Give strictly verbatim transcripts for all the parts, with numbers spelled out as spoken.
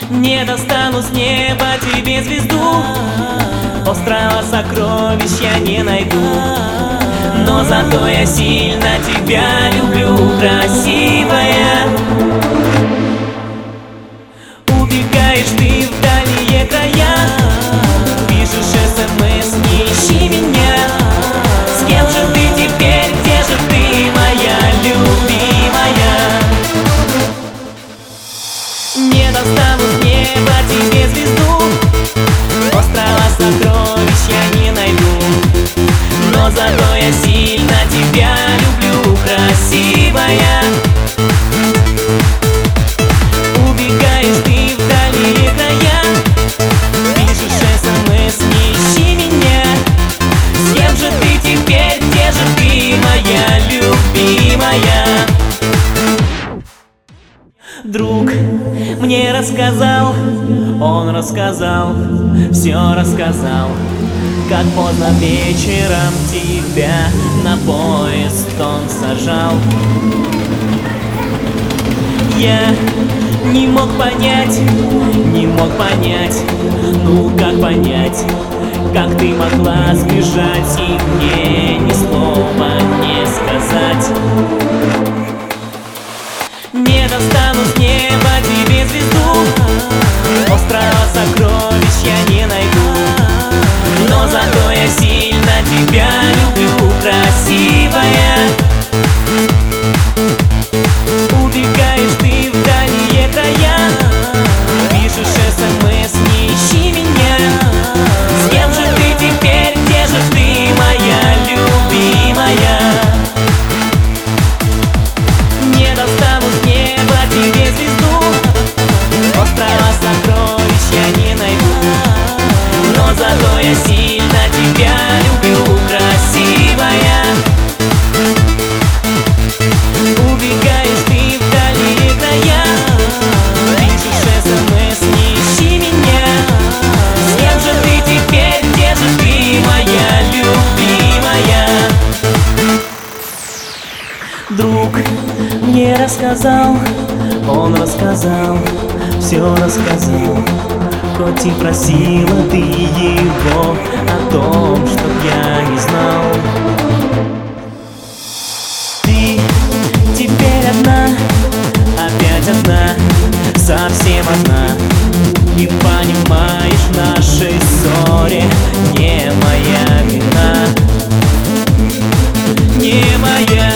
Не достану с неба тебе звезду, острова сокровищ я не найду. Но зато я сильно тебя люблю, красивая. Убегаешь ты в дальние края, пишешь смс, не ищи меня. С кем же ты теперь, где же ты, моя любимая? Не достану с неба тебе звезду, острова сокровищ я не найду. Но зато я сильно тебя люблю, красивая. Убегаешь ты в дальние края, пишешь смс, не ищи меня. С кем же ты теперь, где же ты, моя любимая? Друг мне рассказал, он рассказал, все рассказал, как поздно вечером тебя на поезд он сажал. Я не мог понять, не мог понять, ну как понять, как ты могла сбежать и мне ни слова не сказать. Не достану с неба тебе звезду, острова сокровищ я не найду. Но зато я сильно тебя люблю, красивая. Убегаешь ты в дальние края, пишешь смс, не ищи меня. С кем же ты теперь, где же ты, моя любимая? Не достану с неба тебе звезду, острова сокровищ я не найду. Но зато я сильно тебя люблю, красивая. Убегаешь ты в дальние края, пишешь смс, не ищи меня. С кем же ты теперь, где же ты, моя любимая? Друг мне рассказал, он рассказал, все рассказал, хоть и просила ты его о том, чтоб я не знал. Ты теперь одна, опять одна, совсем одна. И понимаешь, нашей ссоре не моя вина, не моя.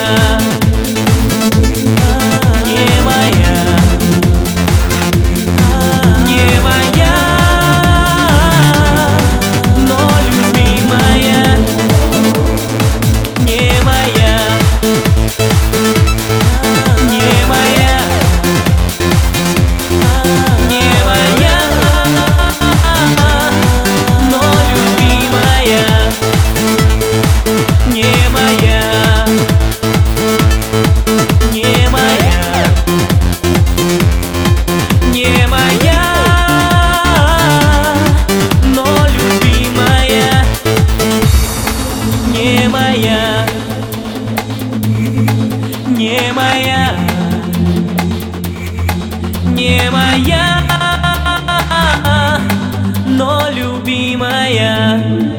Не моя, не моя, но любимая.